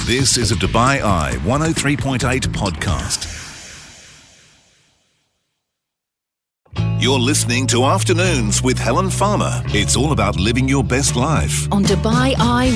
This is a Dubai Eye 103.8 podcast. You're listening to Afternoons with Helen Farmer. It's all about living your best life. On Dubai Eye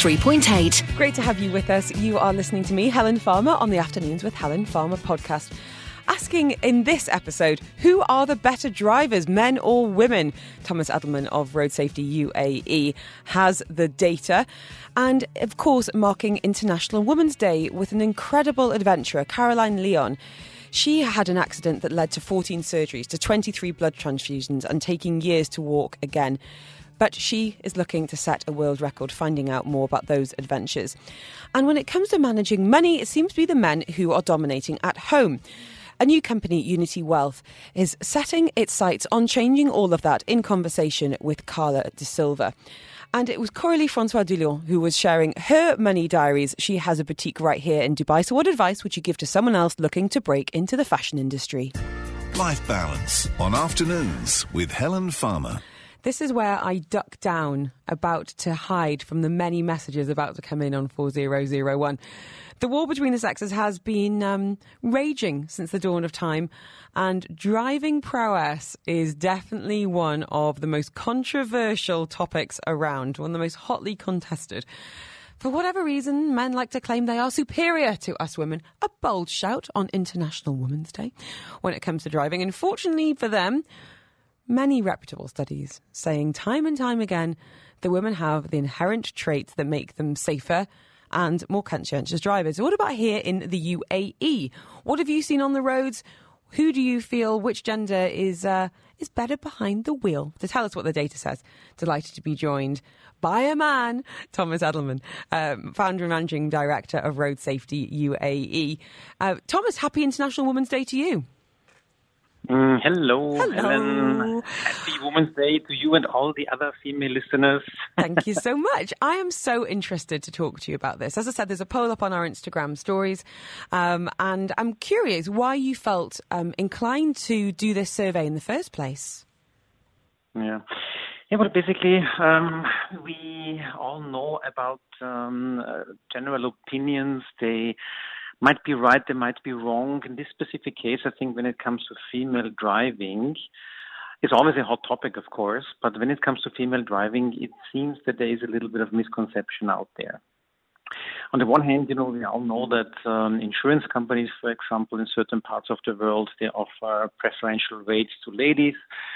103.8. Great to have you with us. You are listening to me, Helen Farmer, on the Afternoons with Helen Farmer podcast. Asking in this episode, who are the better drivers, men or women? Thomas Edelman of Road Safety UAE has the data. And, of course, marking International Women's Day with an incredible adventurer, Caroline Leon. She had an accident that led to 14 surgeries, to 23 blood transfusions and taking years to walk again. But she is looking to set a world record, finding out more about those adventures. And when it comes to managing money, it seems to be the men who are dominating at home. A new company, Unity Wealth, is setting its sights on changing all of that in conversation with Carla De Silva. And it was Coralie Francois Dullion who was sharing her money diaries. She has a boutique right here in Dubai. So what advice would you give to someone else looking to break into the fashion industry? Life Balance on Afternoons with Helen Farmer. This is where I duck down, about to hide from the many messages about to come in on 4001. The war between the sexes has been raging since the dawn of time, and driving prowess is definitely one of the most controversial topics around, one of the most hotly contested. For whatever reason, men like to claim they are superior to us women. A bold shout on International Women's Day when it comes to driving. And fortunately for them, many reputable studies saying time and time again that women have the inherent traits that make them safer and more conscientious drivers. So what about here in the UAE? What have you seen on the roads? Who do you feel, which gender is better behind the wheel? To tell us what the data says, delighted to be joined by a man, Thomas Edelman, founder and managing director of Road Safety UAE. Thomas, happy International Women's Day to you. Hello, Helen. Happy Women's Day to you and all the other female listeners. Thank you so much. I am so interested to talk to you about this. As I said, there's a poll up on our Instagram stories, and I'm curious why you felt inclined to do this survey in the first place. Yeah, well, basically, we all know about general opinions. They might be right, they might be wrong. In this specific case, I think when it comes to female driving, it's always a hot topic, of course, but when it comes to female driving, it seems that there is a little bit of misconception out there. On the one hand, we all know that insurance companies, for example, in certain parts of the world, they offer preferential rates to ladies.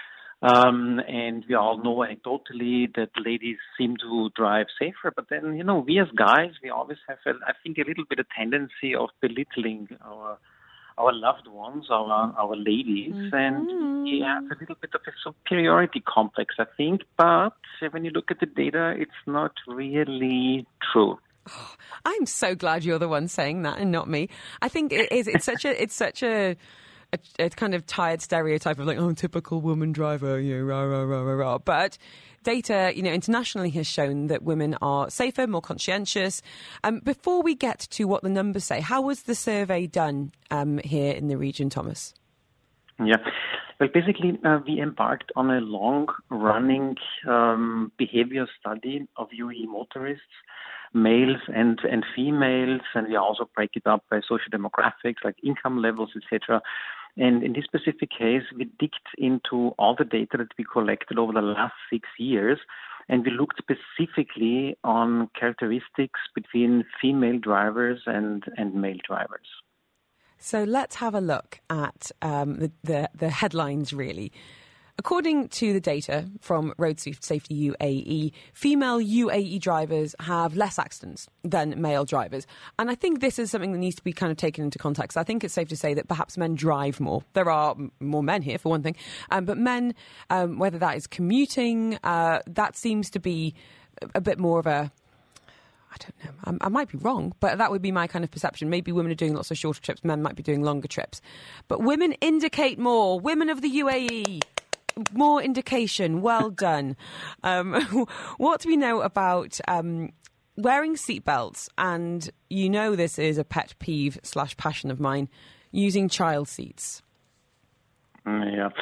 And we all know anecdotally that ladies seem to drive safer. But then, we as guys, we always have, I think, a little bit of tendency of belittling our loved ones, our ladies. Mm-hmm. And we have a little bit of a superiority complex, I think. But when you look at the data, it's not really true. Oh, I'm so glad you're the one saying that and not me. I think it's such a kind of tired stereotype of typical woman driver, rah, rah, rah, rah, rah. But data, internationally has shown that women are safer, more conscientious. Before we get to what the numbers say, how was the survey done here in the region, Thomas? Yeah. Well, basically, we embarked on a long-running behavior study of UAE motorists, males and females, and we also break it up by social demographics like income levels, etc. And in this specific case, we digged into all the data that we collected over the last 6 years, and we looked specifically on characteristics between female drivers and male drivers. So let's have a look at the headlines, really. According to the data from Road Safety UAE, female UAE drivers have less accidents than male drivers. And I think this is something that needs to be kind of taken into context. I think it's safe to say that perhaps men drive more. There are more men here, for one thing. But men, whether that is commuting, that seems to be a bit more of a... I don't know. I might be wrong, but that would be my kind of perception. Maybe women are doing lots of shorter trips, men might be doing longer trips. But women indicate more. Women of the UAE... more indication. Well done. What do we know about wearing seatbelts? And this is a pet peeve / passion of mine, using child seats. Yeah.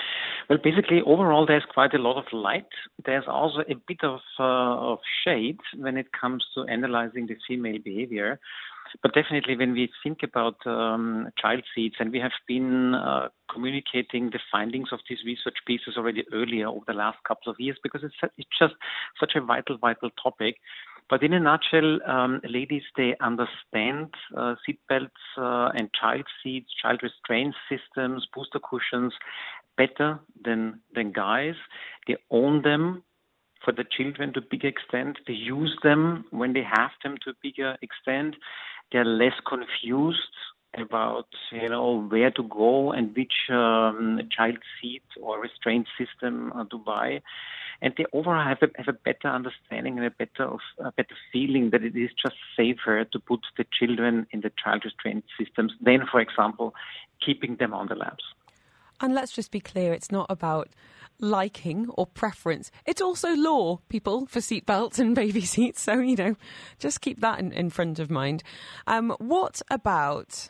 Well, basically, overall, there's quite a lot of light. There's also a bit of shade when it comes to analyzing the female behavior. But definitely, when we think about child seats, and we have been communicating the findings of these research pieces already earlier over the last couple of years, because it's just such a vital topic. But in a nutshell, ladies, they understand seat belts and child seats, child restraint systems, booster cushions better than guys. They own them for the children to a big extent. They use them when they have them to a bigger extent. They're less confused about, where to go and which child seat or restraint system to buy. And they overall have a better understanding and a better feeling that it is just safer to put the children in the child restraint systems than, for example, keeping them on the laps. And let's just be clear, it's not about liking or preference. It's also law, people, for seatbelts and baby seats. So, just keep that in front of mind. What about...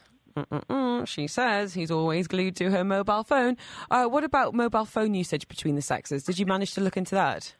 She says he's always glued to her mobile phone. What about mobile phone usage between the sexes? Did you manage to look into that?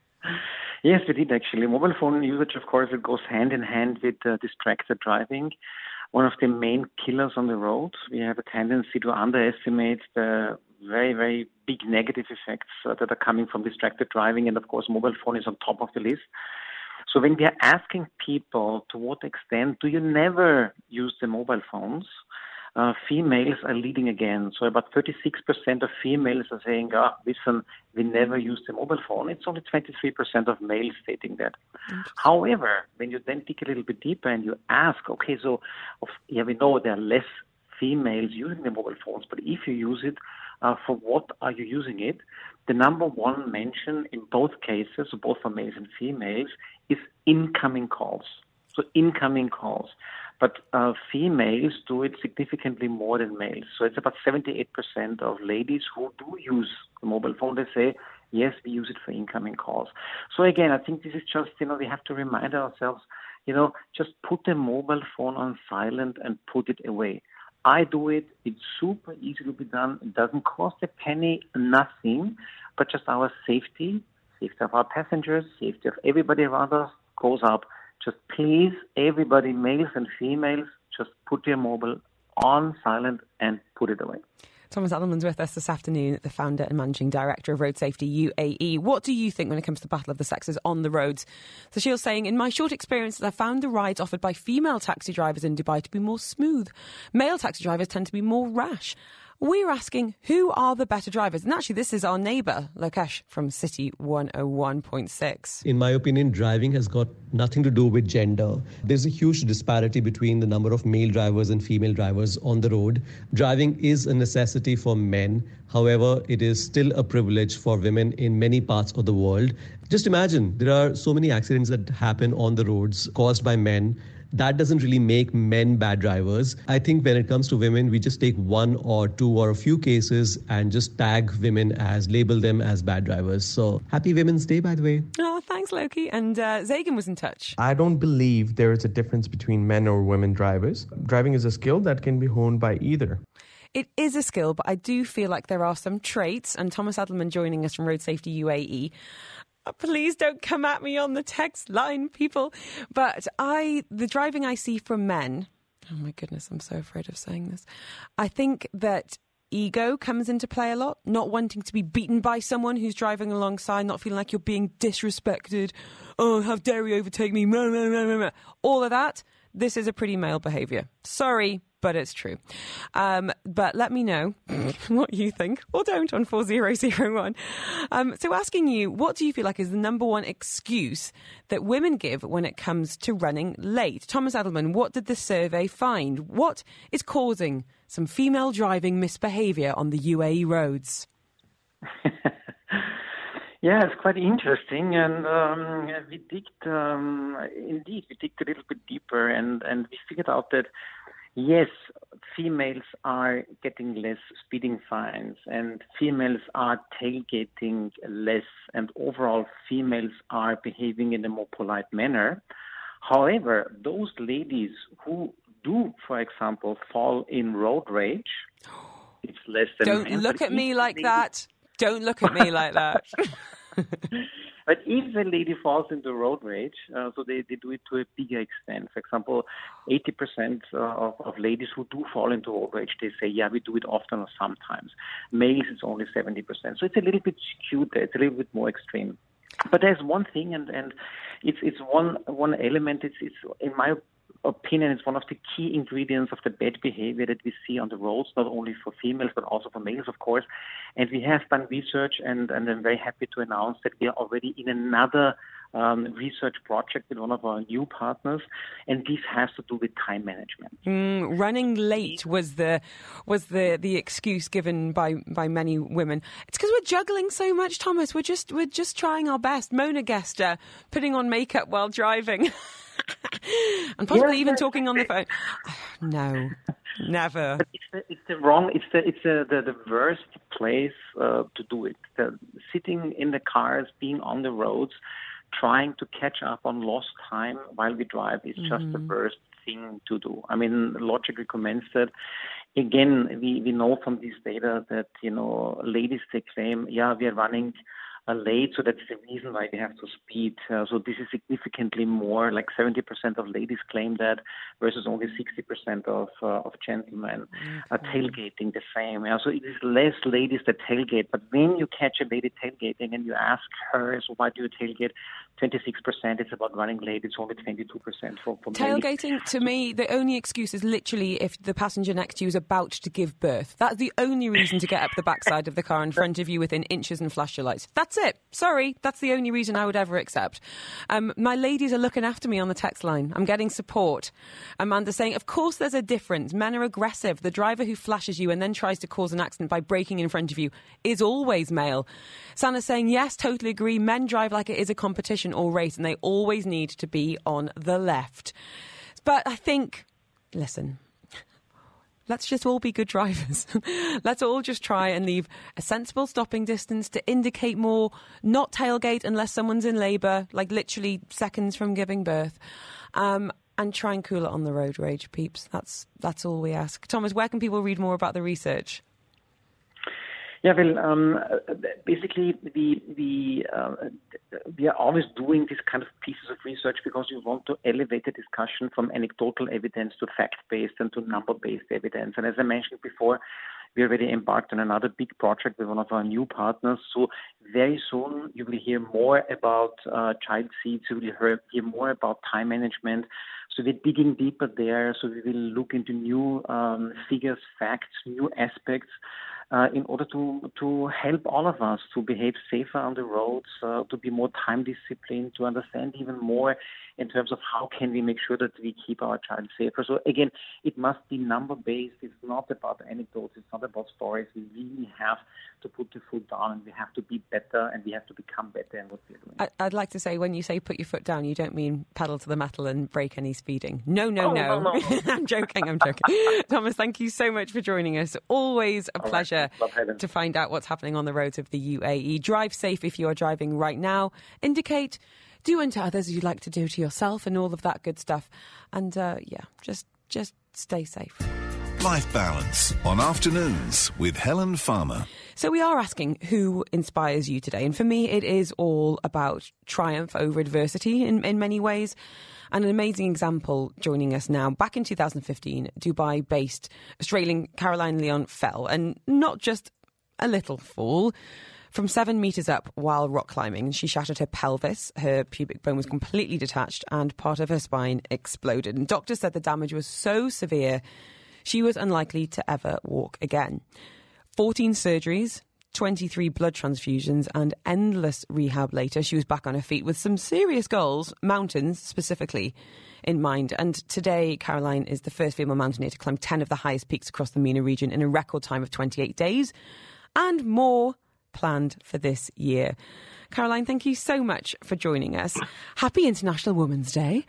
Yes, we did actually. Mobile phone usage, of course, it goes hand in hand with distracted driving. One of the main killers on the road. We have a tendency to underestimate the very, very big negative effects that are coming from distracted driving. And of course, mobile phone is on top of the list. So when we are asking people to what extent do you never use the mobile phones, females are leading again. So about 36% of females are saying, listen, we never use the mobile phone. It's only 23% of males stating that. However, when you then dig a little bit deeper and you ask, okay, so we know there are less females using the mobile phones, but if you use it, for what are you using it? The number one mention in both cases, both for males and females, is incoming calls. So incoming calls. But females do it significantly more than males. So it's about 78% of ladies who do use the mobile phone. They say, yes, we use it for incoming calls. So again, I think this is just, we have to remind ourselves, just put the mobile phone on silent and put it away. I do it. It's super easy to be done. It doesn't cost a penny, nothing, but just our safety of our passengers, safety of everybody around us goes up. Just please, everybody, males and females, just put your mobile on silent and put it away. Thomas Adelman's with us this afternoon, the founder and managing director of Road Safety UAE. What do you think when it comes to the battle of the sexes on the roads? So Shield's saying, in my short experience, I found the rides offered by female taxi drivers in Dubai to be more smooth. Male taxi drivers tend to be more rash. We're asking, who are the better drivers? And actually, this is our neighbour, Lokesh, from City 101.6. In my opinion, driving has got nothing to do with gender. There's a huge disparity between the number of male drivers and female drivers on the road. Driving is a necessity for men. However, it is still a privilege for women in many parts of the world. Just imagine, there are so many accidents that happen on the roads caused by men. That doesn't really make men bad drivers. I think when it comes to women, we just take one or two or a few cases and just tag women label them as bad drivers. So happy Women's Day, by the way. Oh, thanks, Loki. And Zagan was in touch. I don't believe there is a difference between men or women drivers. Driving is a skill that can be honed by either. It is a skill, but I do feel like there are some traits, and Thomas Adelman joining us from Road Safety UAE. Please don't come at me on the text line, people. But the driving I see from men, oh my goodness, I'm so afraid of saying this. I think that ego comes into play a lot, not wanting to be beaten by someone who's driving alongside, not feeling like you're being disrespected. Oh, how dare you overtake me? All of that. This is a pretty male behaviour. Sorry, but it's true. But let me know what you think, or don't, on 4001. So asking you, what do you feel like is the number one excuse that women give when it comes to running late? Thomas Adelman, what did the survey find? What is causing some female driving misbehaviour on the UAE roads? Yeah, it's quite interesting, and we digged a little bit deeper, and we figured out that yes, females are getting less speeding fines, and females are tailgating less, and overall females are behaving in a more polite manner. However, those ladies who do, for example, fall in road rage, it's less than Don't look at me like that. Don't look at me like that. But if a lady falls into road rage, so they do it to a bigger extent. For example, 80% of ladies who do fall into road rage, they say, yeah, we do it often or sometimes. Males, it's only 70%. So it's a little bit skewed there. It's a little bit more extreme. But there's one thing, and it's one element. It's in my opinion, it's one of the key ingredients of the bad behavior that we see on the roads, not only for females, but also for males, of course. And we have done research, and I'm very happy to announce that we are already in another research project with one of our new partners, and this has to do with time management. Running late was the excuse given by many women. It's because we're juggling so much, Thomas. We're just trying our best. Mona Gester putting on makeup while driving. And possibly even talking on the phone. No, never. But it's the worst place to do it. Sitting in the cars, being on the roads, trying to catch up on lost time while we drive is just the worst thing to do. I mean, logic recommends that. Again, we know from this data that, ladies, they claim, we are running late, so that's the reason why we have to speed. So this is significantly more, like 70% of ladies claim that, versus only 60% of gentlemen are tailgating the same. So it is less ladies that tailgate, but when you catch a lady tailgating and you ask her, so why do you tailgate? 26%, it's about running late. It's only 22% for tailgating, to me, the only excuse is literally if the passenger next to you is about to give birth. That's the only reason to get up the backside of the car in front of you within inches and flash your lights. That's it. Sorry, that's the only reason I would ever accept. My ladies are looking after me on the text line. I'm getting support. Amanda's saying, of course there's a difference. Men are aggressive. The driver who flashes you and then tries to cause an accident by braking in front of you is always male. Sanna's saying, yes, totally agree. Men drive like it is a competition or race, and they always need to be on the left. But I think, listen, let's just all be good drivers. Let's all just try and leave a sensible stopping distance to indicate more, not tailgate unless someone's in labour, like literally seconds from giving birth, and try and cool it on the road rage, peeps. That's all we ask. Thomas, where can people read more about the research? Yeah, well, basically, we are always doing this kind of pieces of research because we want to elevate the discussion from anecdotal evidence to fact-based and to number-based evidence. And as I mentioned before, we already embarked on another big project with one of our new partners. So very soon you will hear more about child seats. You will hear more about time management. So we're digging deeper there. So we will look into new figures, facts, new aspects in order to help all of us to behave safer on the roads, to be more time disciplined, to understand even more in terms of how can we make sure that we keep our child safer. So again, it must be number-based. It's not about anecdotes. It's not about stories. We really have to put the foot down, and we have to be better, and we have to become better in what we're doing. I'd like to say, when you say put your foot down, you don't mean pedal to the metal and break any speeding. No. I'm joking. Thomas, thank you so much for joining us. Always a pleasure to find out what's happening on the roads of the UAE. Drive safe if you are driving right now. Indicate, do unto others as you'd like to do to yourself, and all of that good stuff. And just stay safe. Life Balance on Afternoons with Helen Farmer. So we are asking who inspires you today. And for me, it is all about triumph over adversity in many ways. And an amazing example joining us now. Back in 2015, Dubai-based Australian Caroline Leon fell, and not just a little fall, from 7 metres up while rock climbing. She shattered her pelvis, her pubic bone was completely detached, and part of her spine exploded. And doctors said the damage was so severe, she was unlikely to ever walk again. 14 surgeries, 23 blood transfusions, and endless rehab later, she was back on her feet with some serious goals, mountains specifically, in mind. And today, Caroline is the first female mountaineer to climb 10 of the highest peaks across the MENA region in a record time of 28 days, and more planned for this year. Caroline, thank you so much for joining us. Happy International Women's Day.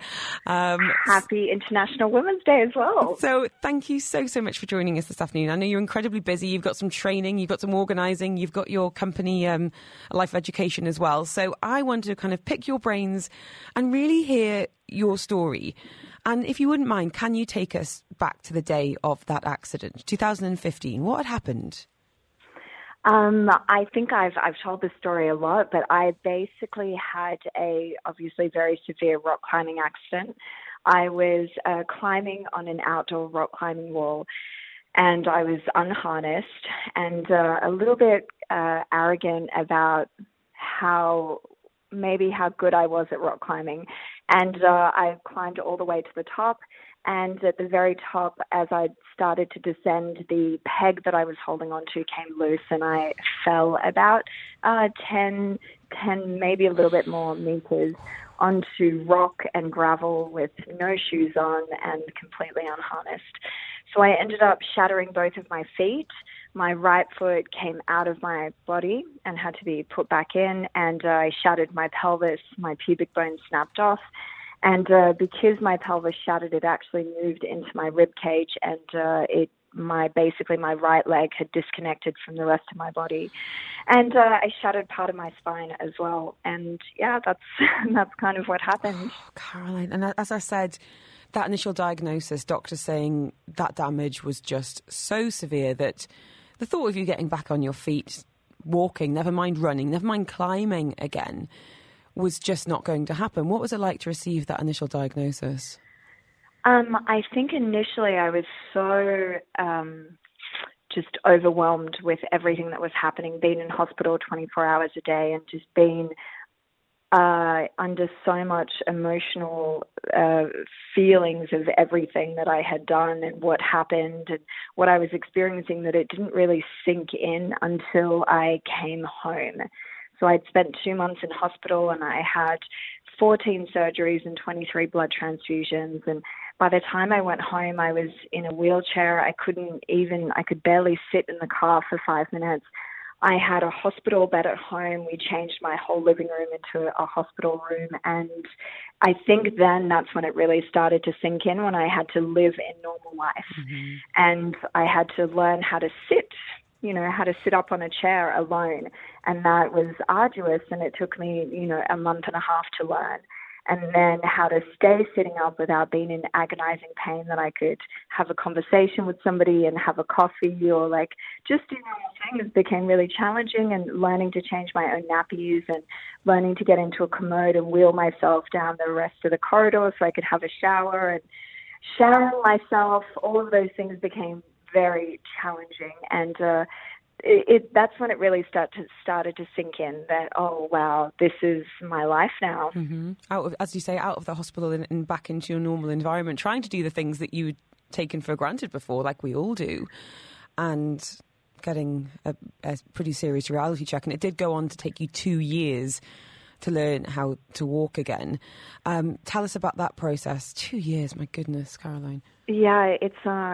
Happy International Women's Day as well. So thank you so much for joining us this afternoon. I know you're incredibly busy. You've got some training, you've got some organising, you've got your company, Life Education as well. So I want to kind of pick your brains and really hear your story. And if you wouldn't mind, can you take us back to the day of that accident, 2015? What had happened? I think I've told this story a lot, but I basically had a obviously very severe rock climbing accident. I was climbing on an outdoor rock climbing wall, and I was unharnessed and a little bit arrogant about how good I was at rock climbing. And I climbed all the way to the top. And at the very top, as I started to descend, the peg that I was holding onto came loose, and I fell about 10, maybe a little bit more meters onto rock and gravel with no shoes on and completely unharnessed. So I ended up shattering both of my feet. My right foot came out of my body and had to be put back in, and I shattered my pelvis. My pubic bone snapped off. And because my pelvis shattered, it actually moved into my rib cage, and my right leg had disconnected from the rest of my body, and I shattered part of my spine as well. And yeah, that's kind of what happened. Oh, Caroline, and as I said, that initial diagnosis, doctors saying that damage was just so severe that the thought of you getting back on your feet, walking, never mind running, never mind climbing again, was just not going to happen. What was it like to receive that initial diagnosis? I think initially I was so just overwhelmed with everything that was happening, being in hospital 24 hours a day and just being under so much emotional feelings of everything that I had done and what happened and what I was experiencing, that it didn't really sink in until I came home. So I'd spent 2 months in hospital, and I had 14 surgeries and 23 blood transfusions. And by the time I went home, I was in a wheelchair. I could barely sit in the car for 5 minutes. I had a hospital bed at home. We changed my whole living room into a hospital room. And I think then that's when it really started to sink in, when I had to live a normal life. Mm-hmm. And I had to learn how to sit, how to sit up on a chair alone. And that was arduous, and it took me, a month and a half to learn. And then how to stay sitting up without being in agonizing pain, that I could have a conversation with somebody and have a coffee or just do normal things became really challenging, and learning to change my own nappies and learning to get into a commode and wheel myself down the rest of the corridor so I could have a shower and showering myself. All of those things became very challenging, and that's when it really started to sink in that, oh wow, this is my life now. Mm-hmm. As you say, out of the hospital and back into your normal environment, trying to do the things that you'd taken for granted before, like we all do, and getting a pretty serious reality check. And it did go on to take you 2 years to learn how to walk again. Tell us about that process. 2 years, my goodness, Caroline. Yeah, it's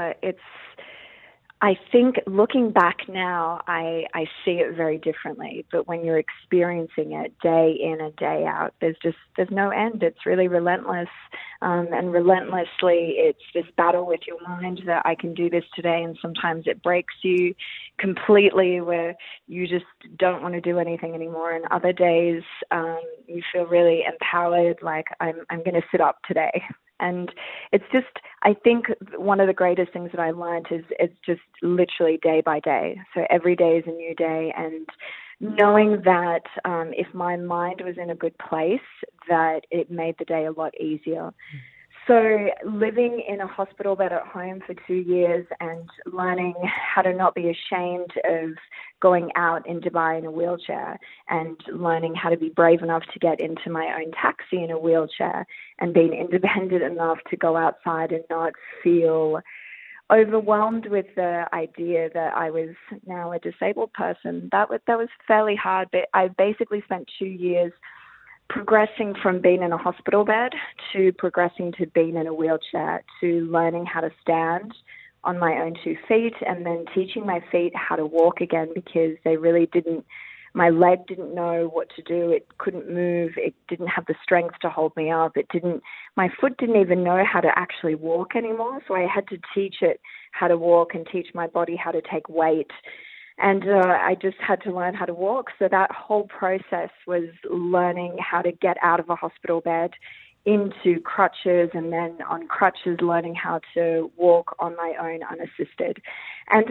I think looking back now, I see it very differently. But when you're experiencing it day in and day out, there's no end. It's really relentless. And relentlessly, it's this battle with your mind that I can do this today. And sometimes it breaks you completely, where you just don't want to do anything anymore. And other days, you feel really empowered, like I'm going to sit up today. And it's just, I think one of the greatest things that I learned is it's just literally day by day. So every day is a new day, and knowing that if my mind was in a good place, that it made the day a lot easier. So living in a hospital bed at home for 2 years and learning how to not be ashamed of going out in Dubai in a wheelchair, and learning how to be brave enough to get into my own taxi in a wheelchair, and being independent enough to go outside and not feel overwhelmed with the idea that I was now a disabled person. That was fairly hard, but I basically spent 2 years progressing from being in a hospital bed to progressing to being in a wheelchair, to learning how to stand on my own 2 feet, and then teaching my feet how to walk again, because they really didn't, my leg didn't know what to do. It couldn't move. It didn't have the strength to hold me up. My foot didn't even know how to actually walk anymore. So I had to teach it how to walk and teach my body how to take weight. And I just had to learn how to walk. So that whole process was learning how to get out of a hospital bed into crutches, and then on crutches learning how to walk on my own unassisted. And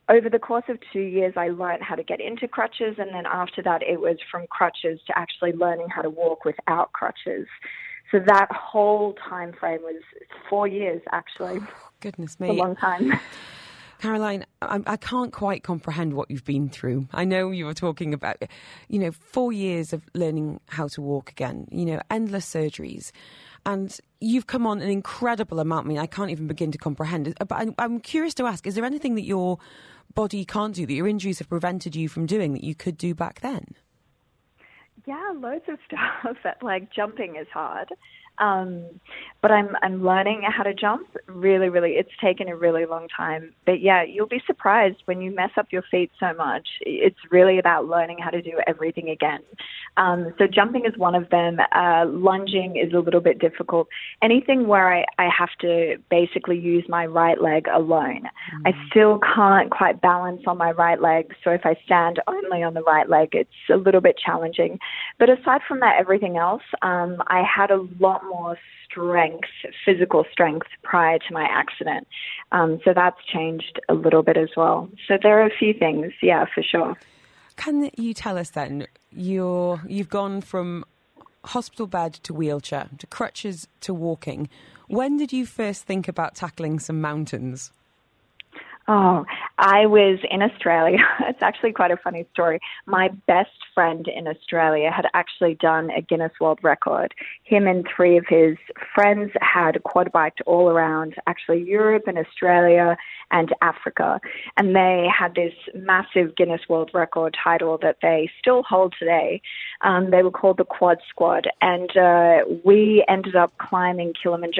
over the course of 2 years, I learned how to get into crutches, and then after that, it was from crutches to actually learning how to walk without crutches. So that whole time frame was 4 years, actually. Goodness me. It's a long time. Caroline, I can't quite comprehend what you've been through. I know you were talking about, 4 years of learning how to walk again, endless surgeries. And you've come on an incredible amount. I mean, I can't even begin to comprehend it. But I'm curious to ask, is there anything that your body can't do, that your injuries have prevented you from doing, that you could do back then? Yeah, loads of stuff. Like jumping is hard. But I'm learning how to jump. Really, really, it's taken a really long time. But yeah, you'll be surprised when you mess up your feet so much. It's really about learning how to do everything again. So jumping is one of them. Lunging is a little bit difficult. Anything where I have to basically use my right leg alone. I still can't quite balance on my right leg. So if I stand only on the right leg, it's a little bit challenging. But aside from that, everything else, I had a lot more physical strength prior to my accident. So that's changed a little bit as well. So there are a few things, yeah, for sure. Can you tell us then, you've gone from hospital bed to wheelchair, to crutches to walking. When did you first think about tackling some mountains? Oh, I was in Australia. It's actually quite a funny story. My best friend in Australia had actually done a Guinness World Record. Him and 3 of his friends had quad biked all around, actually Europe and Australia and Africa. And they had this massive Guinness World Record title that they still hold today. They were called the Quad Squad. And we ended up climbing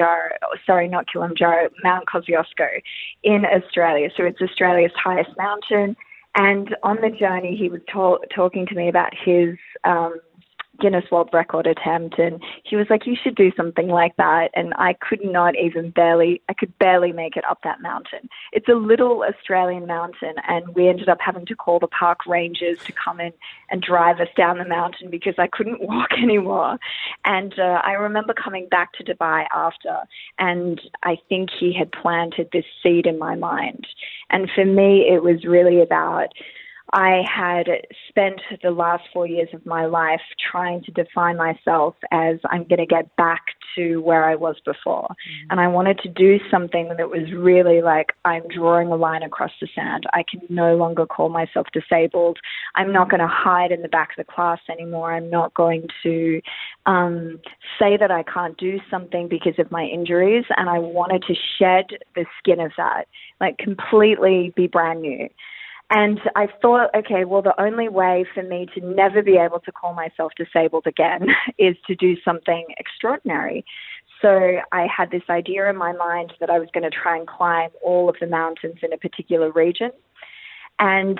Mount Kosciuszko in Australia. So it's Australia's highest mountain. And on the journey, he was talking to me about his Guinness World Record attempt, and he was like, you should do something like that. And I could barely make it up that mountain. It's a little Australian mountain, and we ended up having to call the park rangers to come in and drive us down the mountain because I couldn't walk anymore. And I remember coming back to Dubai after, and I think he had planted this seed in my mind. And for me, it was really about, I had spent the last 4 years of my life trying to define myself as I'm going to get back to where I was before. And I wanted to do something that was really like, I'm drawing a line across the sand. I can no longer call myself disabled. I'm not going to hide in the back of the class anymore. I'm not going to say that I can't do something because of my injuries. And I wanted to shed the skin of that, like completely be brand new. And I thought, okay, well, the only way for me to never be able to call myself disabled again is to do something extraordinary. So I had this idea in my mind that I was going to try and climb all of the mountains in a particular region. And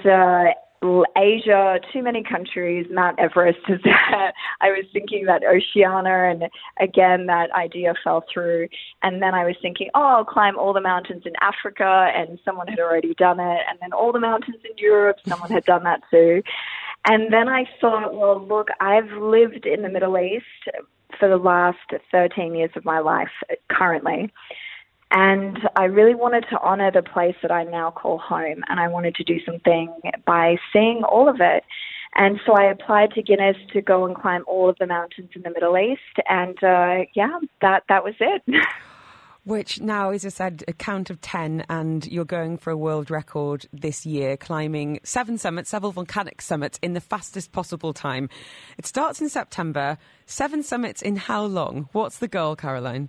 Asia, too many countries, Mount Everest is there. I was thinking about Oceania, and again, that idea fell through. And then I was thinking, I'll climb all the mountains in Africa, and someone had already done it. And then all the mountains in Europe, someone had done that too. And then I thought, well, look, I've lived in the Middle East for the last 13 years of my life currently. And I really wanted to honor the place that I now call home, and I wanted to do something by seeing all of it. And so I applied to Guinness to go and climb all of the mountains in the Middle East, and that was it. Which now, as I said, a count of 10, and you're going for a world record this year, climbing 7 summits, several volcanic summits, in the fastest possible time. It starts in September. 7 summits in how long? What's the goal, Caroline?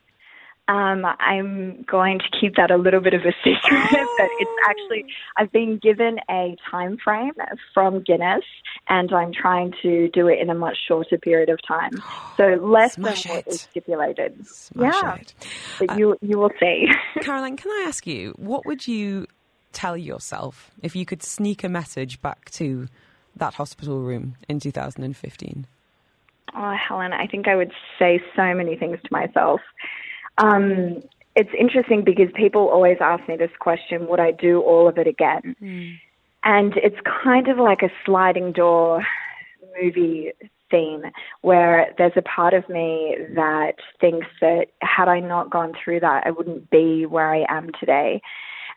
I'm going to keep that a little bit of a secret, but it's actually, I've been given a time frame from Guinness, and I'm trying to do it in a much shorter period of time. So less than what is stipulated. But you will see. Caroline, can I ask you, what would you tell yourself if you could sneak a message back to that hospital room in 2015? Oh, Helen, I think I would say so many things to myself. It's interesting because people always ask me this question, would I do all of it again? And it's kind of like a sliding door movie theme where there's a part of me that thinks that had I not gone through that, I wouldn't be where I am today.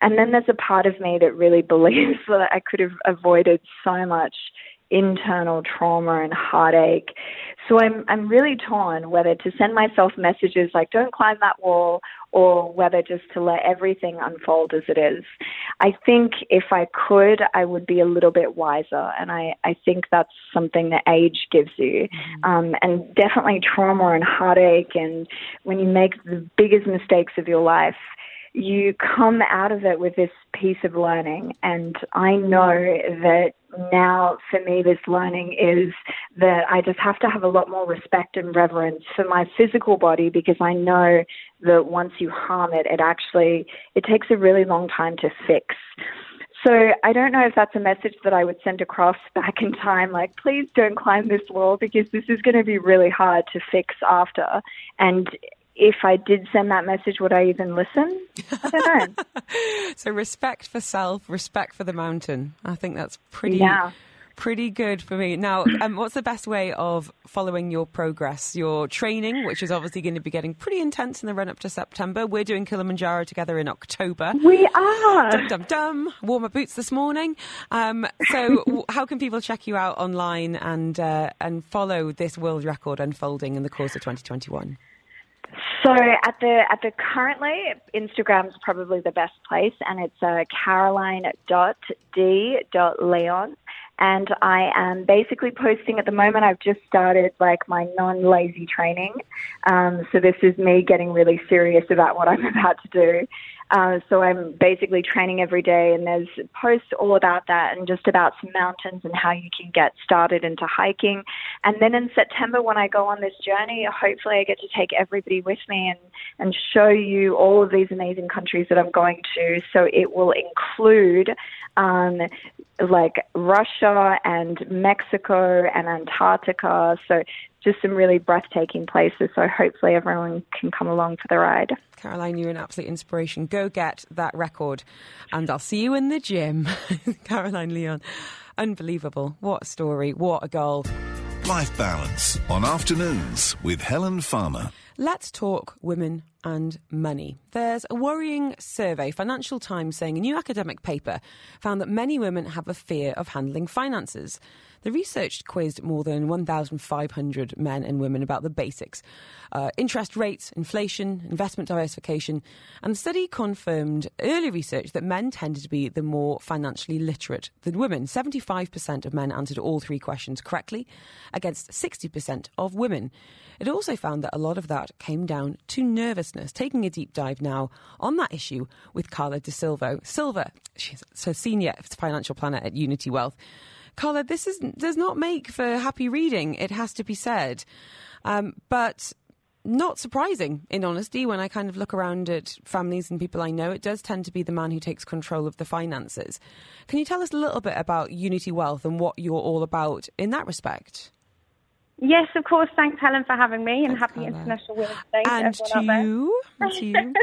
And then there's a part of me that really believes that I could have avoided so much internal trauma and heartache. So I'm really torn whether to send myself messages like, don't climb that wall, or whether just to let everything unfold as it is. I think if I could, I would be a little bit wiser. And I think that's something that age gives you. And definitely trauma and heartache. And when you make the biggest mistakes of your life, you come out of it with this piece of learning. And I know that now for me, this learning is that I just have to have a lot more respect and reverence for my physical body, because I know that once you harm it, it takes a really long time to fix. So I don't know if that's a message that I would send across back in time, like, please don't climb this wall, because this is going to be really hard to fix after. And if I did send that message, would I even listen? I don't know. So respect for self, respect for the mountain. I think that's pretty good for me. Now, what's the best way of following your progress? Your training, which is obviously going to be getting pretty intense in the run-up to September. We're doing Kilimanjaro together in October. We are! Dum, dum, dum. Wore my boots this morning. So how can people check you out online and follow this world record unfolding in the course of 2021? So at the currently, Instagram's probably the best place, and it's caroline.d.leon. And I am basically posting at the moment. I've just started like my non-lazy training. So this is me getting really serious about what I'm about to do. So I'm basically training every day, and there's posts all about that and just about some mountains and how you can get started into hiking. And then in September, when I go on this journey, hopefully I get to take everybody with me and show you all of these amazing countries that I'm going to. So it will include like Russia and Mexico and Antarctica. So just some really breathtaking places. So hopefully everyone can come along for the ride. Caroline, you're an absolute inspiration. Go get that record and I'll see you in the gym. Caroline Leon. Unbelievable. What a story. What a goal. Life Balance on Afternoons with Helen Farmer. Let's talk women and money. There's a worrying survey, Financial Times saying a new academic paper found that many women have a fear of handling finances. The research quizzed more than 1,500 men and women about the basics, interest rates, inflation, investment diversification, and the study confirmed early research that men tended to be the more financially literate than women. 75% of men answered all three questions correctly, against 60% of women. It also found that a lot of that came down to nervousness. Taking a deep dive now on that issue with Carla De Silva. She's a senior financial planner at Unity Wealth. Carla, this does not make for happy reading, it has to be said. But not surprising, in honesty, when I kind of look around at families and people I know, it does tend to be the man who takes control of the finances. Can you tell us a little bit about Unity Wealth and what you're all about in that respect? Yes, of course. Thanks, Helen, for having me, and happy International Women's Day to everyone out there. And to you.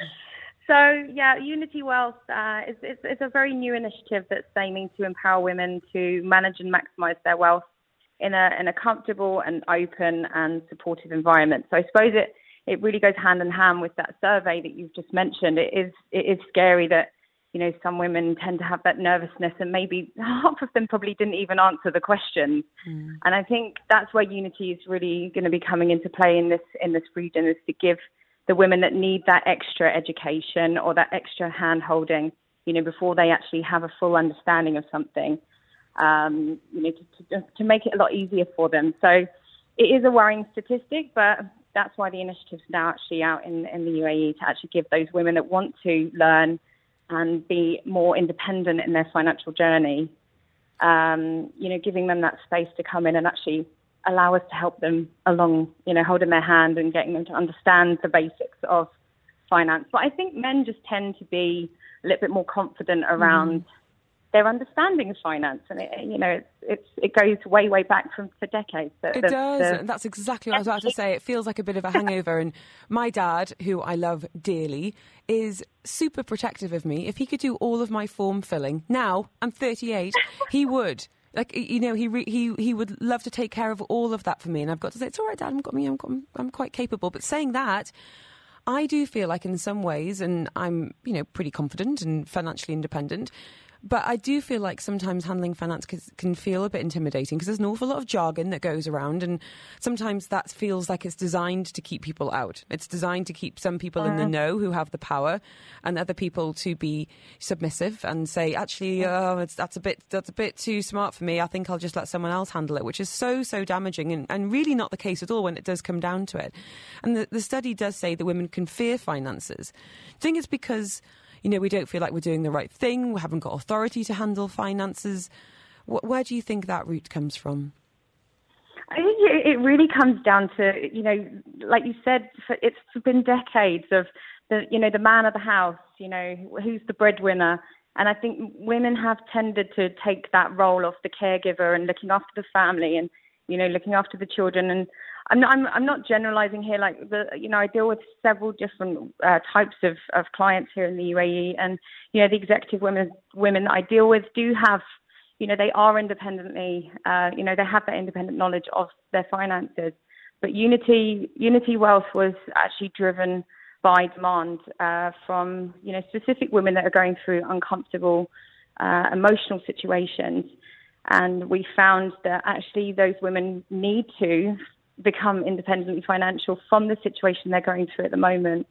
So, yeah, Unity Wealth is a very new initiative that's aiming to empower women to manage and maximise their wealth in a comfortable and open and supportive environment. So I suppose it really goes hand in hand with that survey that you've just mentioned. It is scary that, you know, some women tend to have that nervousness, and maybe half of them probably didn't even answer the questions. And I think that's where Unity is really going to be coming into play in this region, is to give the women that need that extra education or that extra hand-holding, you know, before they actually have a full understanding of something, you know, to make it a lot easier for them. So it is a worrying statistic, but that's why the initiative's now actually out in the UAE, to actually give those women that want to learn and be more independent in their financial journey, you know, giving them that space to come in and actually allow us to help them along, you know, holding their hand and getting them to understand the basics of finance. But I think men just tend to be a little bit more confident around their understanding of finance, and it goes way back for decades. It does. That's exactly what I was about to say. It feels like a bit of a hangover. And my dad, who I love dearly, is super protective of me. If he could do all of my form filling now, I'm 38, he would. Like, you know, he would love to take care of all of that for me. And I've got to say, it's all right, Dad. I'm quite capable. But saying that, I do feel like in some ways, and I'm, pretty confident and financially independent, but I do feel like sometimes handling finance can feel a bit intimidating because there's an awful lot of jargon that goes around, and sometimes that feels like it's designed to keep people out. It's designed to keep some people in the know who have the power, and other people to be submissive and say, actually, that's a bit too smart for me. I think I'll just let someone else handle it, which is so damaging and really not the case at all when it does come down to it. And the study does say that women can fear finances. I think it's because we don't feel like we're doing the right thing. We haven't got authority to handle finances. Where do you think that root comes from? I think it really comes down to, like you said, it's been decades of the man of the house, who's the breadwinner. And I think women have tended to take that role of the caregiver and looking after the family and, looking after the children. And I'm not generalizing here. Like I deal with several different types of clients here in the UAE, and the executive women that I deal with do have, they are independently, they have that independent knowledge of their finances. But Unity Wealth was actually driven by demand from specific women that are going through uncomfortable emotional situations, and we found that actually those women need to become independently financial from the situation they're going through at the moment.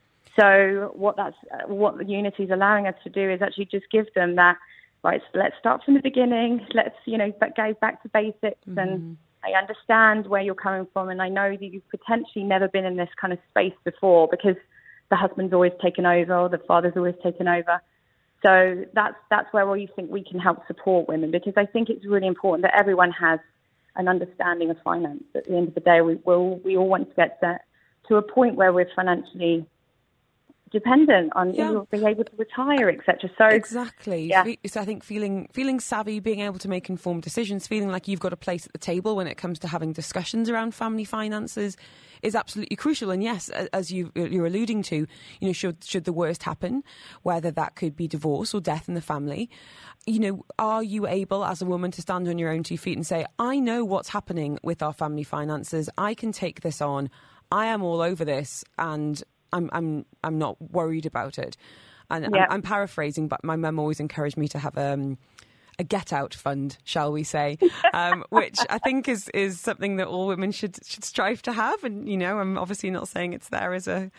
So what Unity is allowing us to do is actually just give them that, right, so let's start from the beginning. Let's, go back to basics. Mm-hmm. And I understand where you're coming from. And I know that you've potentially never been in this kind of space before because the husband's always taken over or the father's always taken over. So that's where we think we can help support women, because I think it's really important that everyone has an understanding of finance. At the end of the day, we all want to get to a point where we're financially dependent on being able to retire, etc. So exactly. Yeah. So I think feeling savvy, being able to make informed decisions, feeling like you've got a place at the table when it comes to having discussions around family finances is absolutely crucial. And yes, as you're alluding to, should the worst happen, whether that could be divorce or death in the family, are you able as a woman to stand on your own 2 feet and say, I know what's happening with our family finances. I can take this on. I am all over this, and I'm not worried about it. And I'm paraphrasing, but my mum always encouraged me to have a get out fund, shall we say, which I think is something that all women should strive to have. And I'm obviously not saying it's there as a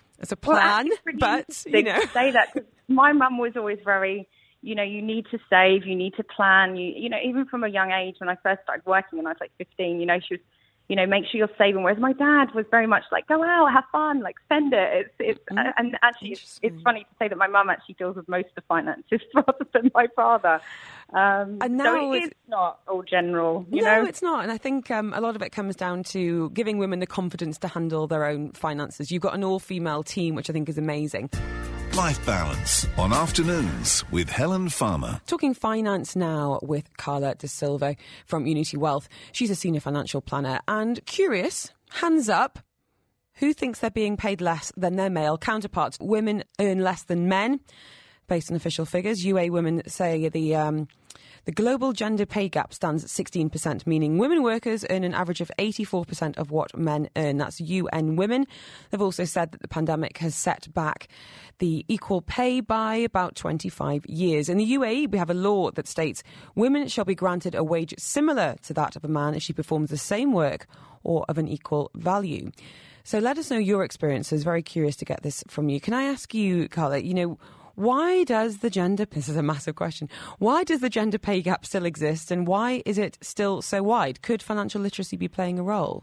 plan, but say that, because my mum was always very, you need to save, you need to plan, even from a young age. When I first started working and I was like 15, she was, make sure you're saving. Whereas my dad was very much like, go out, have fun, like spend it. And actually, it's funny to say that my mum actually deals with most of the finances rather than my father. And now so it's not all general, No, it's not. And I think a lot of it comes down to giving women the confidence to handle their own finances. You've got an all-female team, which I think is amazing. Life Balance on Afternoons with Helen Farmer. Talking finance now with Carla De Silva from Unity Wealth. She's a senior financial planner. And curious, hands up, who thinks they're being paid less than their male counterparts? Women earn less than men. Based on official figures, UAE women say the global gender pay gap stands at 16%, meaning women workers earn an average of 84% of what men earn. That's UN Women. They've also said that the pandemic has set back the equal pay by about 25 years. In the UAE, we have a law that states women shall be granted a wage similar to that of a man if she performs the same work or of an equal value. So let us know your experiences. Very curious to get this from you. Can I ask you, Carla, why does this is a massive question, why does the gender pay gap still exist, and why is it still so wide? Could financial literacy be playing a role?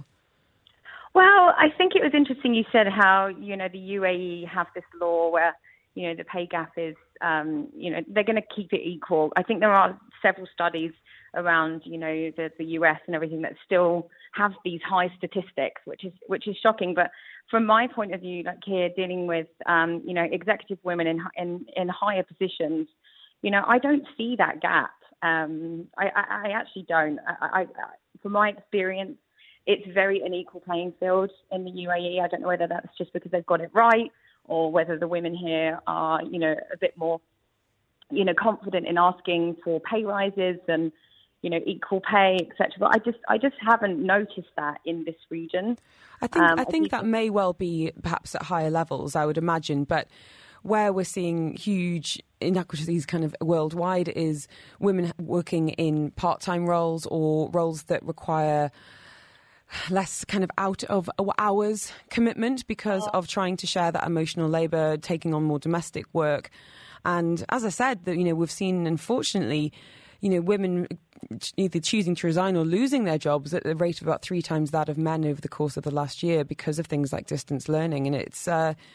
Well, I think it was interesting you said how, the UAE have this law where, the pay gap is, they're going to keep it equal. I think there are several studies around, the US and everything that still have these high statistics, which is shocking. But from my point of view, like here dealing with, executive women in higher positions, I don't see that gap. I actually don't. I from my experience, it's very unequal playing field in the UAE. I don't know whether that's just because they've got it right or whether the women here are, a bit more, confident in asking for pay rises and, equal pay, etc. But I just haven't noticed that in this region. I think that may well be perhaps at higher levels, I would imagine, but where we're seeing huge inequities kind of worldwide is women working in part-time roles or roles that require less kind of out of hours commitment because of trying to share that emotional labour, taking on more domestic work. And as I said, that we've seen, unfortunately, women either choosing to resign or losing their jobs at the rate of about 3 times that of men over the course of the last year because of things like distance learning. And it's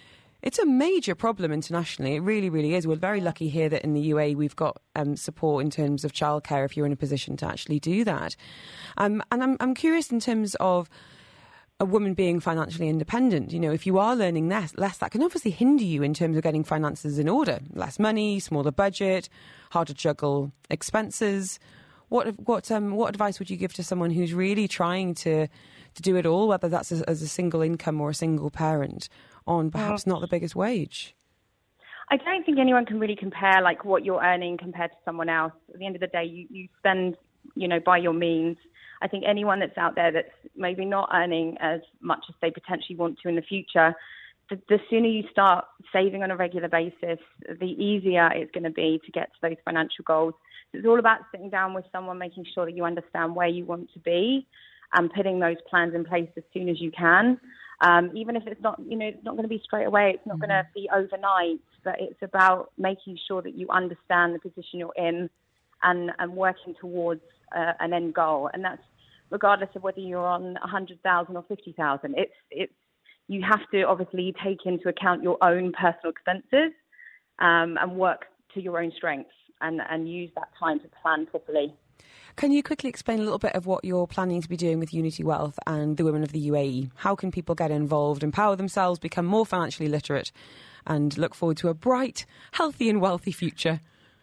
a major problem internationally. It really, really is. We're very lucky here that in the UAE we've got support in terms of childcare if you're in a position to actually do that. And I'm curious in terms of a woman being financially independent. If you are learning less, that can obviously hinder you in terms of getting finances in order. Less money, smaller budget, hard to juggle expenses. What advice would you give to someone who's really trying to do it all, whether that's as a single income or a single parent, on perhaps not the biggest wage? I don't think anyone can really compare like what you're earning compared to someone else. At the end of the day, you spend, by your means. I think anyone that's out there that's maybe not earning as much as they potentially want to in the future, the sooner you start saving on a regular basis, the easier it's going to be to get to those financial goals. It's all about sitting down with someone, making sure that you understand where you want to be and putting those plans in place as soon as you can. Even if it's not, it's not going to be straight away, it's not going to be overnight, but it's about making sure that you understand the position you're in and working towards an end goal. And that's regardless of whether you're on 100,000 or 50,000. It's you have to obviously take into account your own personal expenses and work to your own strengths and use that time to plan properly. Can you quickly explain a little bit of what you're planning to be doing with Unity Wealth and the women of the UAE? How can people get involved, empower themselves, become more financially literate and look forward to a bright, healthy and wealthy future?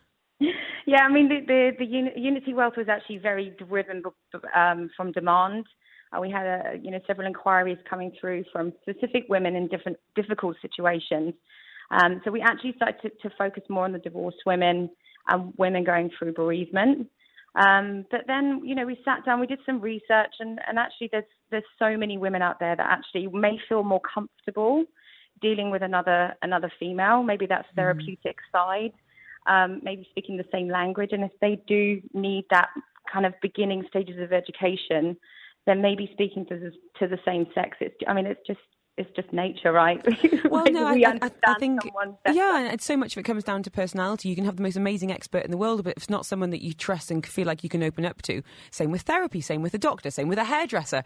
Yeah, I mean, the Unity Wealth was actually very driven from demand. We had several inquiries coming through from specific women in different difficult situations. So we actually started to focus more on the divorced women and women going through bereavement. But then, we sat down, we did some research, and actually there's so many women out there that actually may feel more comfortable dealing with another female. Maybe that's therapeutic side, maybe speaking the same language. And if they do need that kind of beginning stages of education, then maybe speaking to the same sex. It's just nature, right? Well, no, I think, yeah, and so much of it comes down to personality. You can have the most amazing expert in the world, but if it's not someone that you trust and feel like you can open up to, same with therapy, same with a doctor, same with a hairdresser,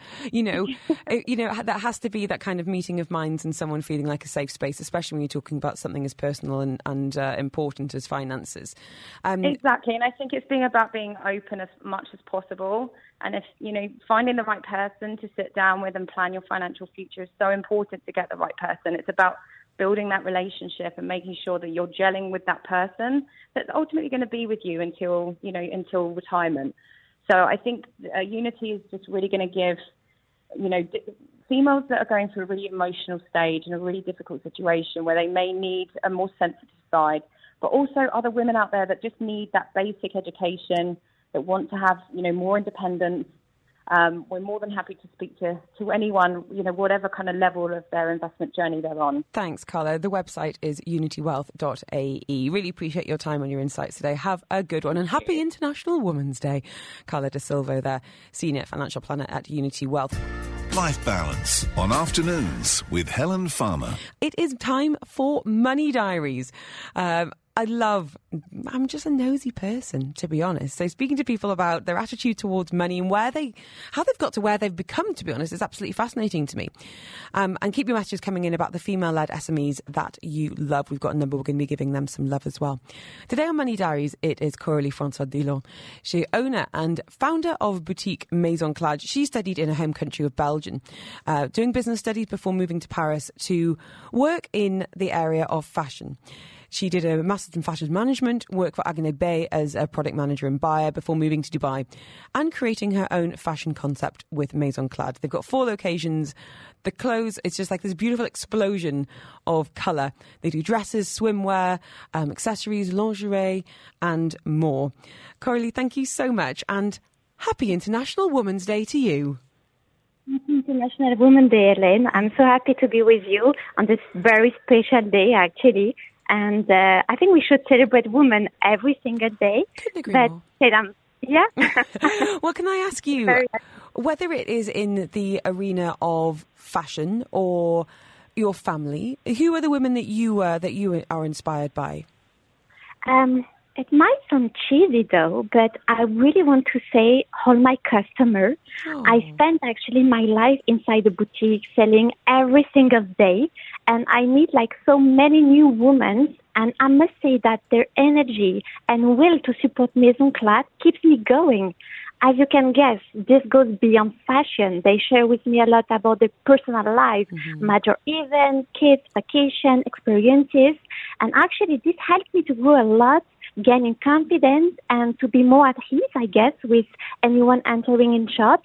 that has to be that kind of meeting of minds and someone feeling like a safe space, especially when you're talking about something as personal and important as finances. Exactly, and I think it's about being open as much as possible. And if, finding the right person to sit down with and plan your financial future is so important to get the right person. It's about building that relationship and making sure that you're gelling with that person that's ultimately going to be with you until retirement. So I think Unity is just really going to give, females that are going through a really emotional stage in a really difficult situation where they may need a more sensitive side, but also other women out there that just need that basic education, that want to have, more independence. We're more than happy to speak to anyone, whatever kind of level of their investment journey they're on. Thanks, Carla. The website is unitywealth.ae. Really appreciate your time and your insights today. Have a good one and happy International Women's Day. Carla De Silva there, Senior Financial Planner at Unity Wealth. Life Balance on Afternoons with Helen Farmer. It is time for Money Diaries. I'm just a nosy person, to be honest. So speaking to people about their attitude towards money and how they've got to where they've become, to be honest, is absolutely fascinating to me. And keep your messages coming in about the female-led SMEs that you love. We've got a number. We're going to be giving them some love as well. Today on Money Diaries, it is Coralie Francois Dillon. She's owner and founder of boutique Maison Clad. She studied in her home country of Belgium, doing business studies before moving to Paris to work in the area of fashion. She did a master's in fashion management, worked for Agné Bay as a product manager and buyer before moving to Dubai and creating her own fashion concept with Maison Clad. They've got 4 locations. The clothes, it's just like this beautiful explosion of colour. They do dresses, swimwear, accessories, lingerie and more. Coralie, thank you so much. And Happy International Women's Day to you. Happy International Women's Day, Elaine. I'm so happy to be with you on this very special day, actually. And I think we should celebrate women every single day. Couldn't agree more. Yeah. Well, can I ask you, whether it is in the arena of fashion or your family, who are the women that you are inspired by? It might sound cheesy though, but I really want to say all my customers. Oh. I spent actually my life inside the boutique selling every single day, and I meet like so many new women, and I must say that their energy and will to support Maison Clad keeps me going. As you can guess, this goes beyond fashion. They share with me a lot about their personal life, major events, kids, vacation, experiences. And actually, this helped me to grow a lot, gaining confidence and to be more at ease, I guess, with anyone entering in shops.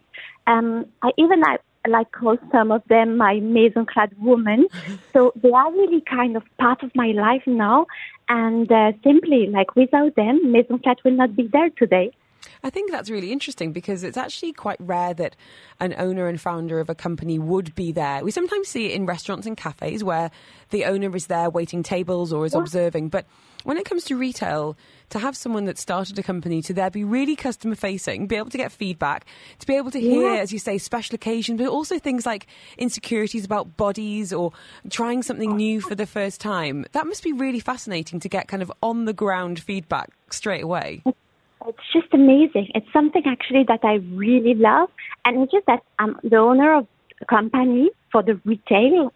I call some of them my Maison Clad women. So they are really kind of part of my life now. And simply, like, without them, Maison Clad will not be there today. I think that's really interesting because it's actually quite rare that an owner and founder of a company would be there. We sometimes see it in restaurants and cafes where the owner is there waiting tables or is observing. But when it comes to retail, to have someone that started a company to there be really customer facing, be able to get feedback, to be able to hear, as you say, special occasions, but also things like insecurities about bodies or trying something new for the first time. That must be really fascinating to get kind of on the ground feedback straight away. It's just amazing. It's something actually that I really love. And it's just that I'm the owner of a company for the retail,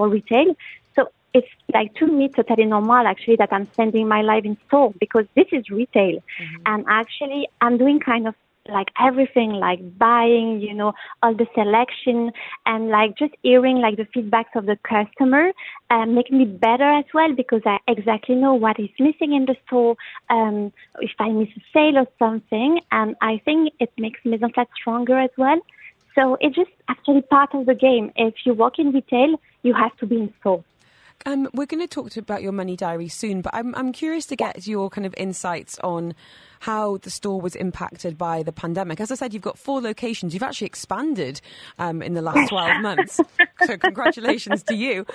So it's like to me totally normal actually that I'm spending my life in store because this is retail. And actually I'm doing kind of like everything, like buying, all the selection and like just hearing like the feedbacks of the customer make me better as well because I exactly know what is missing in the store, if I miss a sale or something. And I think it makes Maison Clad stronger as well. So it's just actually part of the game. If you work in retail, you have to be in store. We're going to talk about your money diary soon, but I'm curious to get your kind of insights on how the store was impacted by the pandemic. As I said, you've got 4 locations. You've actually expanded in the last 12 months. So congratulations to you.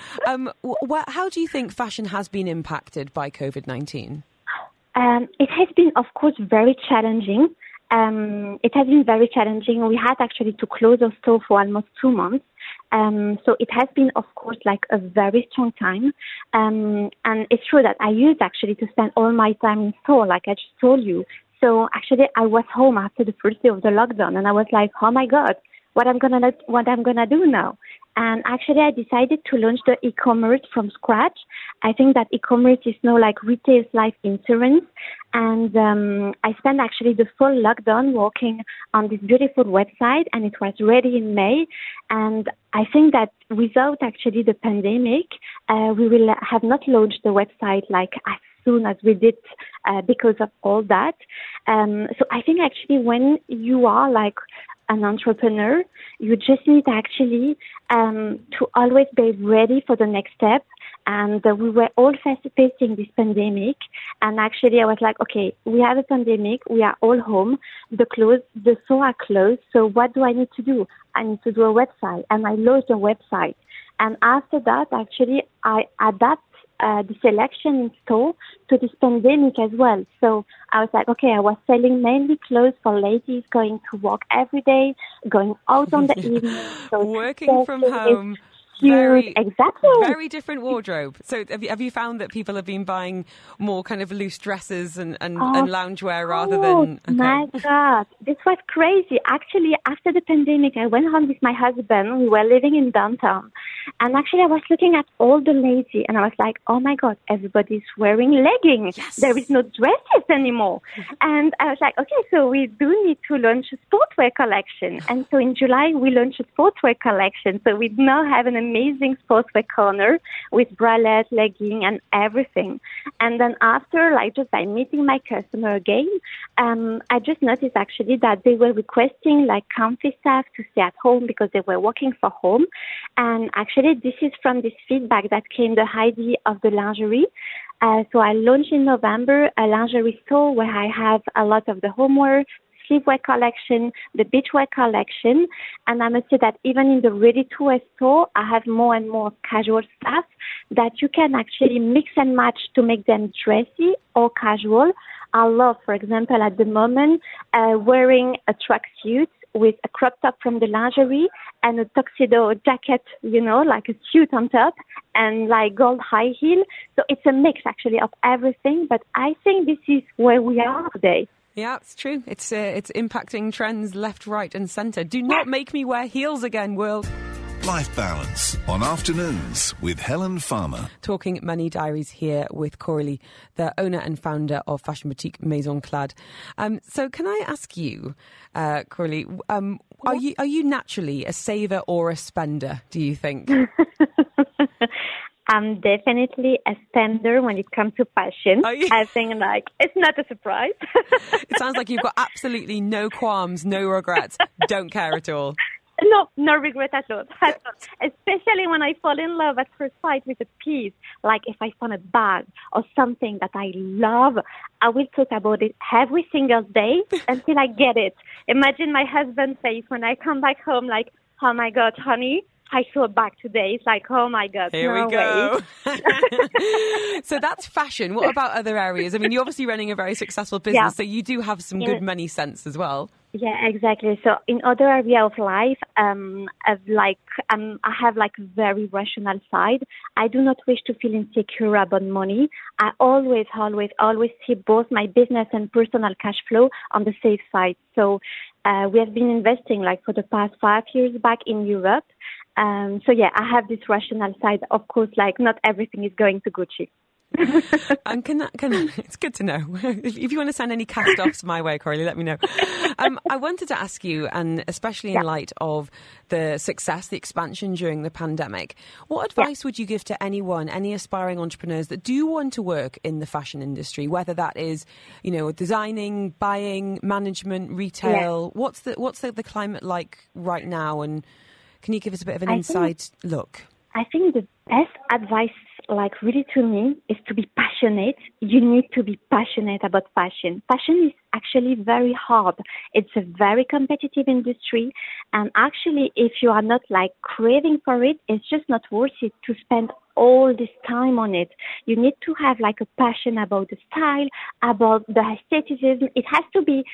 How do you think fashion has been impacted by COVID-19? It has been, of course, very challenging. It has been very challenging. We had actually to close our store for almost 2 months. So it has been, of course, like a very strong time. And it's true that I used actually to spend all my time in store, like I just told you. So actually I was home after the first day of the lockdown and I was like, oh my God, what I'm gonna do now? And actually I decided to launch the e-commerce from scratch. I think that e-commerce is now like retail's life insurance. And I spent actually the full lockdown working on this beautiful website and it was ready in May. And I think that without actually the pandemic, we will have not launched the website like as soon as we did because of all that. So I think actually when you are like an entrepreneur, you just need actually to always be ready for the next step. And we were all facing this pandemic. And actually I was like, okay, we have a pandemic. We are all home. The store are closed. So what do I need to do? I need to do a website. And I launched a website. And after that, actually, I adapt the selection in store to this pandemic as well. So I was like, okay, I was selling mainly clothes for ladies going to work every day, going out on the evening. So working from home. Very different wardrobe. So have you found that people have been buying more kind of loose dresses and loungewear rather than... Okay. My God, this was crazy. Actually, after the pandemic, I went home with my husband. We were living in downtown. And actually, I was looking at all the ladies and I was like, oh my God, everybody's wearing leggings. Yes. There is no dresses anymore. And I was like, okay, so we do need to launch a sportswear collection. And so in July, we launched a sportswear collection. So we now have an amazing sportswear corner with bralette, legging, and everything. And then after, like just by meeting my customer again, I just noticed actually that they were requesting like comfy stuff to stay at home because they were working from home. And actually, this is from this feedback that came the idea of the lingerie. So I launched in November a lingerie store where I have a lot of the homeware, sleepwear collection, the beachwear collection. And I must say that even in the ready-to-wear store, I have more and more casual stuff that you can actually mix and match to make them dressy or casual. I love, for example, at the moment, wearing a tracksuit with a crop top from the lingerie and a tuxedo jacket, like a suit on top and like gold high heel. So it's a mix actually of everything. But I think this is where we are today. Yeah, it's true. It's impacting trends left, right and centre. Do not make me wear heels again, world. Life Balance on Afternoons with Helen Farmer. Talking Money Diaries here with Coralie, the owner and founder of fashion boutique Maison Clad. So can I ask you, Coralie, are you naturally a saver or a spender, do you think? I'm definitely a spender when it comes to fashion. I think it's not a surprise. It sounds like you've got absolutely no qualms, no regrets, don't care at all. No regret at all. Especially when I fall in love at first sight with a piece. Like if I find a bag or something that I love, I will talk about it every single day until I get it. Imagine my husband's face when I come back home like, oh my God, honey, I saw a bag today. It's like, oh my God. Here we go. So that's fashion. What about other areas? I mean, you're obviously running a very successful business, so you do have some good money sense as well. Yeah, exactly. So in other area of life, I have like a very rational side. I do not wish to feel insecure about money. I always see both my business and personal cash flow on the safe side. So we have been investing for the past 5 years back in Europe. So yeah, I have this rational side. Of course, not everything is going to Gucci. And it's good to know. If you want to send any cast-offs my way, Coralie, let me know. I wanted to ask you, and especially in light of the success, the expansion during the pandemic, what advice would you give to anyone, any aspiring entrepreneurs that do want to work in the fashion industry, whether that is, designing, buying, management, retail? What's the climate like right now, and can you give us a bit of an inside look? I think the best advice, really to me, is to be passionate. You need to be passionate about fashion. Fashion is actually very hard. It's a very competitive industry. And actually, if you are not craving for it, it's just not worth it to spend all this time on it. You need to have a passion about the style, about the aestheticism. It has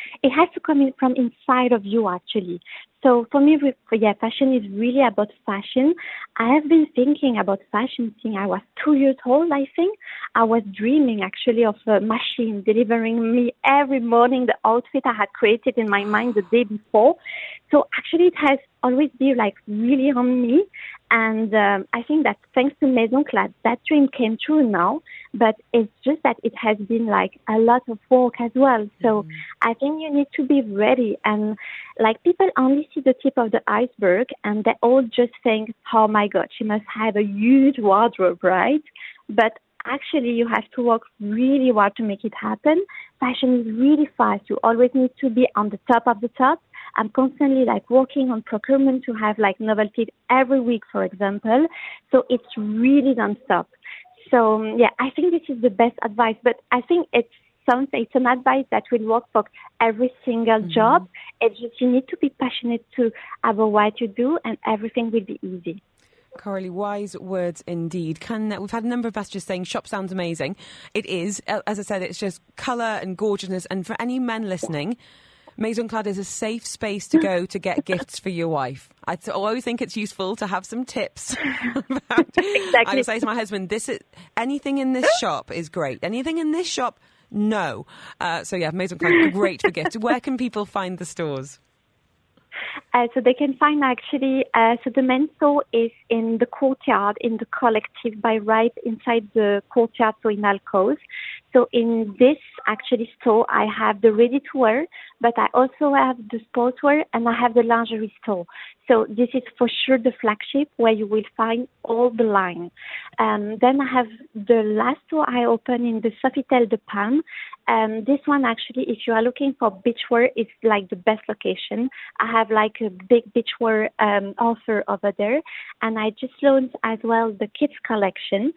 to come in from inside of you actually. So for me, fashion is really about fashion. I have been thinking about fashion since I was 2 years old, I think. I was dreaming actually of a machine delivering me every morning the outfit I had created in my mind the day before. So actually it has always been really on me. And I think that thanks to Maison Clad, that dream came true now. But it's just that it has been a lot of work as well. So I think you need to be ready. And people only see the tip of the iceberg and they all just think, oh my God, she must have a huge wardrobe, right? But actually, you have to work really hard to make it happen. Fashion is really fast. You always need to be on the top of the top. I'm constantly working on procurement to have novelty every week, for example. So it's really non-stop. So I think this is the best advice. But I think it's an advice that will work for every single job. It's just you need to be passionate about what you do, and everything will be easy. Coralie, wise words indeed. We've had a number of messages saying shop sounds amazing. It is. As I said, it's just colour and gorgeousness. And for any men listening, Maison Clad is a safe space to go to get gifts for your wife. I always think it's useful to have some tips. Exactly. I would say to my husband, anything in this shop is great. Anything in this shop, no. Maison Clad, great for gifts. Where can people find the stores? So they can find actually, the main store is in the courtyard, in the collective by right inside the courtyard, so in Alcove. So in this actually store, I have the ready-to-wear, but I also have the sportswear and I have the lingerie store. So this is for sure the flagship where you will find all the line. Then I have the last store I opened in the Sofitel de Palme. This one actually, if you are looking for beachwear, is the best location. I have a big beachwear offer over there. And I just launched as well the kids collection.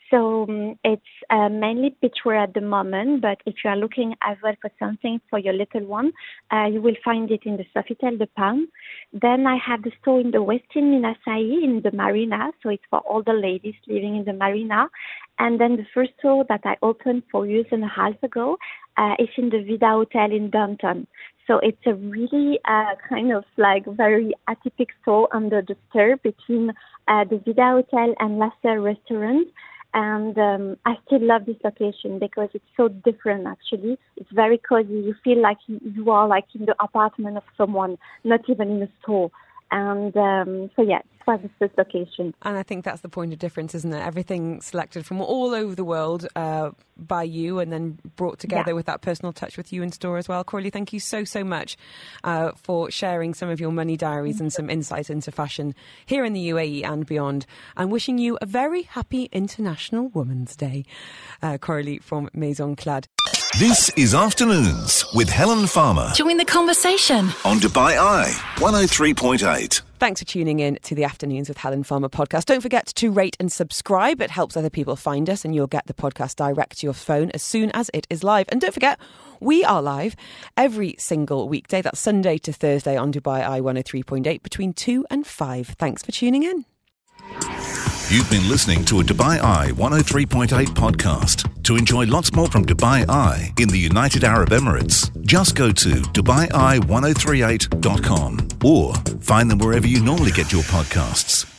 So it's mainly beachwear at the moment, but if you are looking as well for something for your little one, you will find it in the Sofitel de Palme. Then I have the store in the Westin in Acai in the Marina, so it's for all the ladies living in the Marina. And then the first store that I opened 4 years and a half ago is in the Vida Hotel in Downtown. So it's a really kind of like very atypical store under the stir between the Vida Hotel and La Serre restaurant. And I still love this location because it's so different, actually. It's very cozy. You feel like you are like in the apartment of someone, not even in a store. And so, yeah, it was the first location. And I think that's the point of difference, isn't it? Everything selected from all over the world by you and then brought together with that personal touch with you in store as well. Coralie, thank you so, so much for sharing some of your money diaries and some insight into fashion here in the UAE and beyond. And wishing you a very happy International Women's Day. Coralie from Maison Clad. This is Afternoons with Helen Farmer. Join the conversation On Dubai Eye 103.8. Thanks for tuning in to the Afternoons with Helen Farmer podcast. Don't forget to rate and subscribe. It helps other people find us and you'll get the podcast direct to your phone as soon as it is live. And don't forget, we are live every single weekday. That's Sunday to Thursday on Dubai Eye 103.8 between 2 and 5. Thanks for tuning in. You've been listening to a Dubai Eye 103.8 podcast. To enjoy lots more from Dubai Eye in the United Arab Emirates, just go to DubaiEye1038.com or find them wherever you normally get your podcasts.